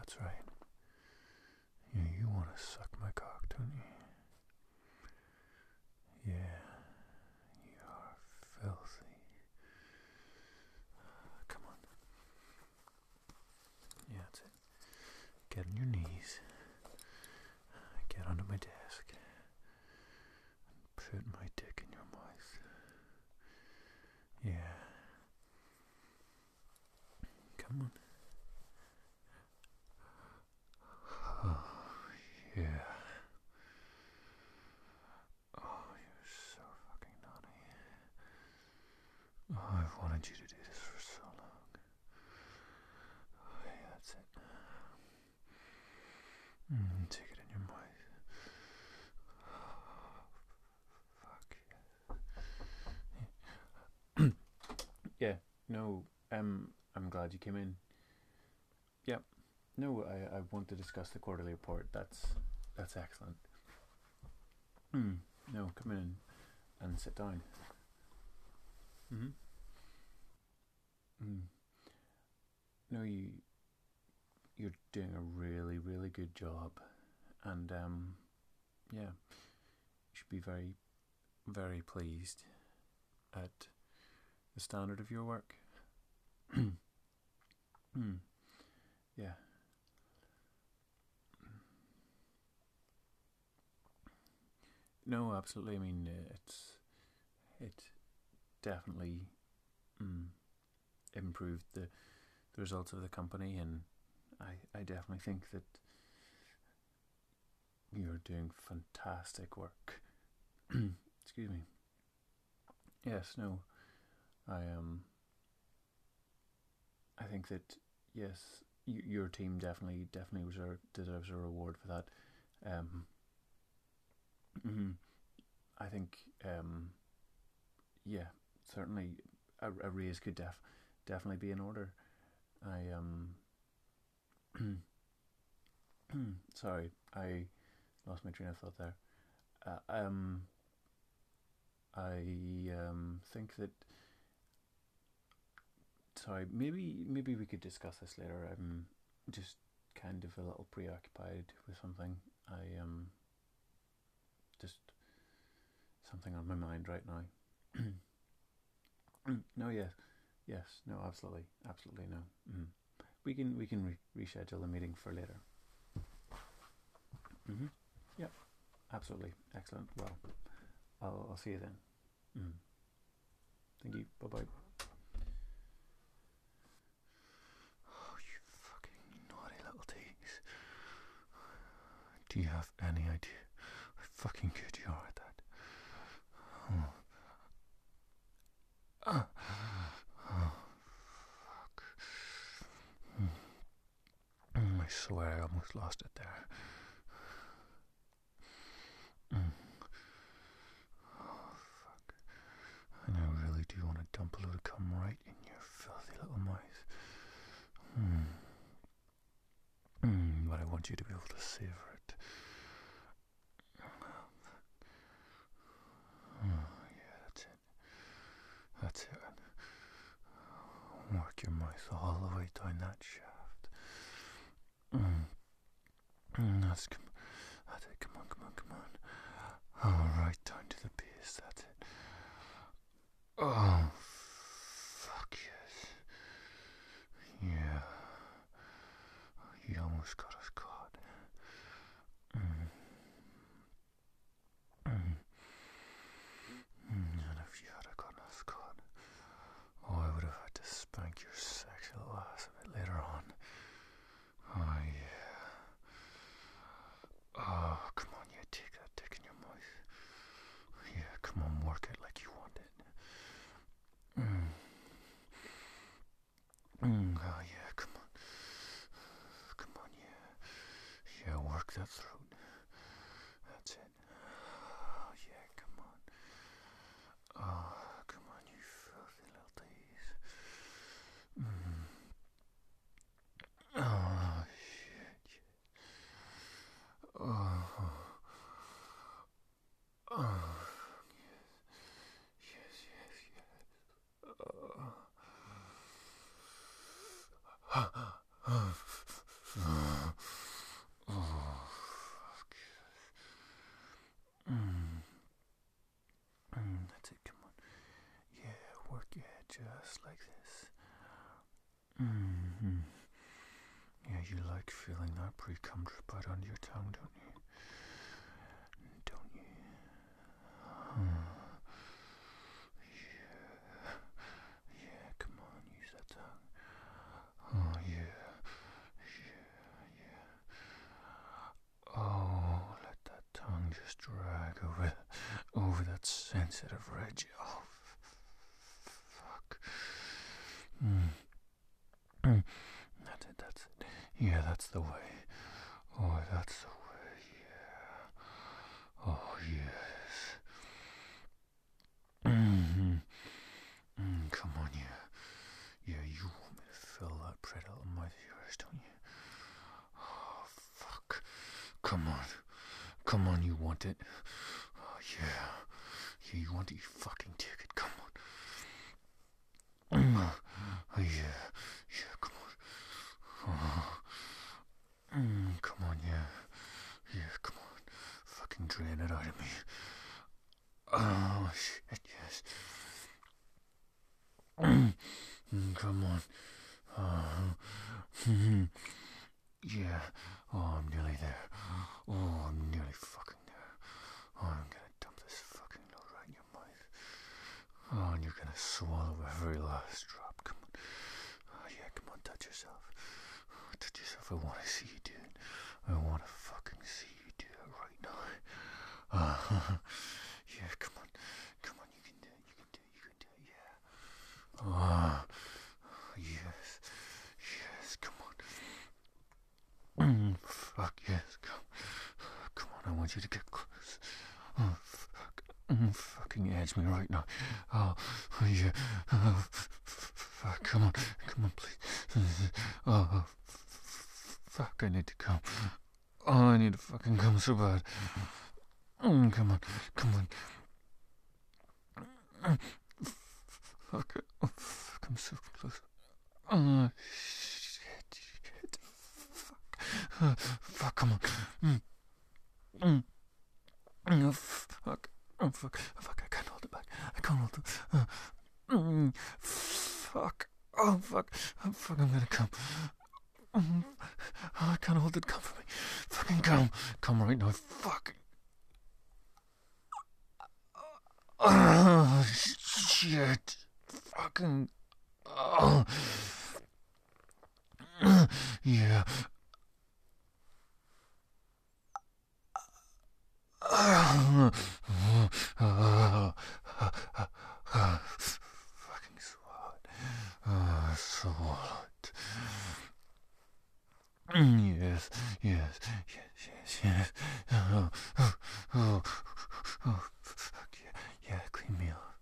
that's right. Yeah, you want to suck my cock, don't you? Yeah, you are filthy. Come on. Yeah, that's it. Get on your knees. Get onto my desk. And put my dick in your mouth. Yeah. Come on. Oh, yeah. Oh, you're so fucking naughty. Oh, I've wanted you to do this for so long. Oh, yeah, that's it. Take it in your mouth. Oh, fuck yeah. Yeah, no, I'm glad you came in. Yep. No, I want to discuss the quarterly report. That's excellent. No, come in and sit down. Mm-hmm. No, you're doing a really, really good job, and yeah, you should be very, very pleased at the standard of your work. Yeah. No, absolutely. I mean, it definitely improved the results of the company, and I definitely think that you're doing fantastic work. Excuse me. Yes, no, I think that yes, your team definitely deserves a reward for that. Um, I think yeah, certainly a raise could definitely be in order. I sorry, I lost my train of thought there. Uh, um, I think that sorry, maybe we could discuss this later. I'm just kind of a little preoccupied with something. I just something on my mind right now. No, yes, no, absolutely no. We can reschedule the meeting for later. Yep, absolutely, excellent. Well, I'll see you then. Thank you. Bye bye. Oh, you fucking naughty little tease. Do you have any idea how fucking good you are at that? Oh. Oh, fuck. I swear I almost lost it there. Oh, fuck. And I really do want to dump a load of cum right in your filthy little mouth. But I want you to be able to savor it. Oh, yeah, that's it. That's it. Work your mouth all the way down that shaft. That's it. Come on. All right, down to the base. That's it. Oh, fuck yes. Yeah. You almost got us caught. And if you had gotten us caught, oh, I would have had to spank your sexy little ass a bit later on. Oh, yeah. Oh, come on, yeah, take that dick in your mouth. Yeah, come on, work it like you want it. Oh, yeah, come on. Come on, yeah. Yeah, work that throat. That's it. Oh, yeah, come on. Oh, come on, you filthy little tease. Oh, shit. Oh, oh, yes. Oh. you like feeling that pre-cum drip out onto your tongue, don't you? Don't you? Yeah, come on, use that tongue. Oh, yeah. Oh, let that tongue just drag over that sensitive ridge. Oh, fuck. That's it. Yeah, that's the way. Oh, that's the way, yeah. Oh, yes. Come on, yeah. Yeah, you want me to fill that pretty little mouth of yours, don't you? Oh, fuck. Come on. Come on, you want it. Oh, yeah. Yeah, you want it, you fucking take it. Come on. Oh, yeah. Yeah, come on. Oh. Come on, yeah. Yeah, come on. Fucking drain it out of me. Oh, shit, yes. Come on. Yeah. Oh, I'm nearly there. Oh, I'm nearly fucking there. Oh, I'm gonna dump this fucking load right in your mouth. Oh, and you're gonna swallow every last drop. Come on. Oh, yeah, come on, touch yourself. Oh, touch yourself. I want to see you do it. I want to fucking see you do it right now. Yeah, come on. Come on, you can do it. You can do it. You can do it. Yeah. Oh, yes. Yes, come on. Fuck, yes, come. Come on, I want you to get close. Oh, fuck. Fucking edge me right now. Oh, yeah. Oh, fuck, come on. Come on, please. Oh, fuck, I need to come. Oh, I need to fucking come so bad. Come on. Come on. Fuck. Oh, fuck, I'm so close. Oh, shit. Fuck, come on. Oh, fuck. Oh, fuck. Fuck, I can't hold it back. I can't hold it. Fuck. Oh, fuck. Oh, fuck, I'm gonna come. Oh, I can't hold it. Come for me. Fucking come. Come right now. Fuck. Oh, shit. Fucking. Oh. Yeah. Fucking swallowed. Swallowed. Yes, yes, yes, yes, yes. Fuck yeah, yeah, clean me off.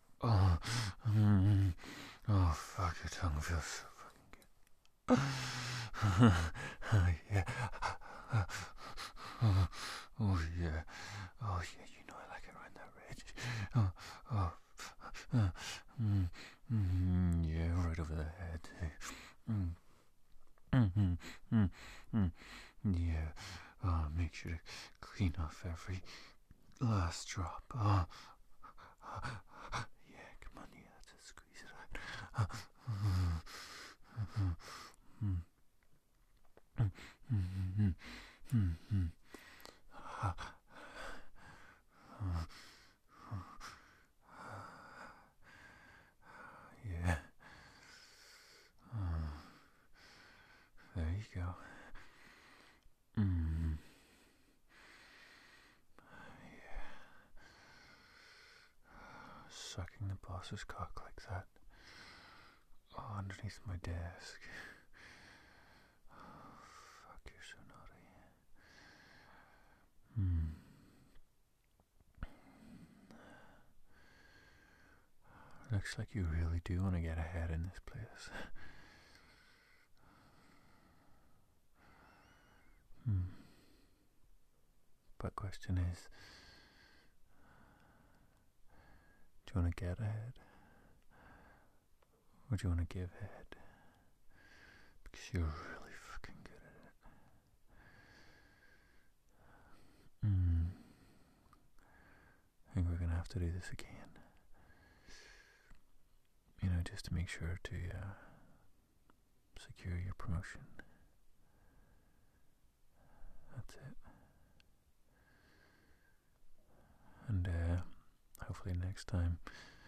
Oh, fuck, your tongue feels so fucking good. Yeah. Oh, yeah. Oh, yeah, you know I like it around that ridge. Yeah, right over the head. Yeah. Make sure to clean off every last drop. Yeah, come on, yeah, that's it. Squeeze it out. Yeah. There you go. Yeah. Sucking the boss's cock like that. Oh, underneath my desk. Oh, fuck, you're so naughty. Looks like you really do want to get ahead in this place. But question is, do you want to get ahead? Or do you want to give head? Because you're really fucking good at it. I think we're going to have to do this again. You know, just to make sure to secure your promotion. hopefully next time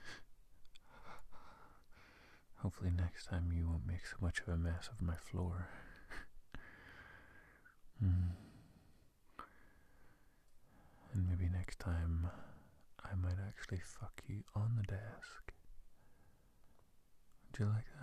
you won't make so much of a mess of my floor. And maybe next time I might actually fuck you on the desk. Would you like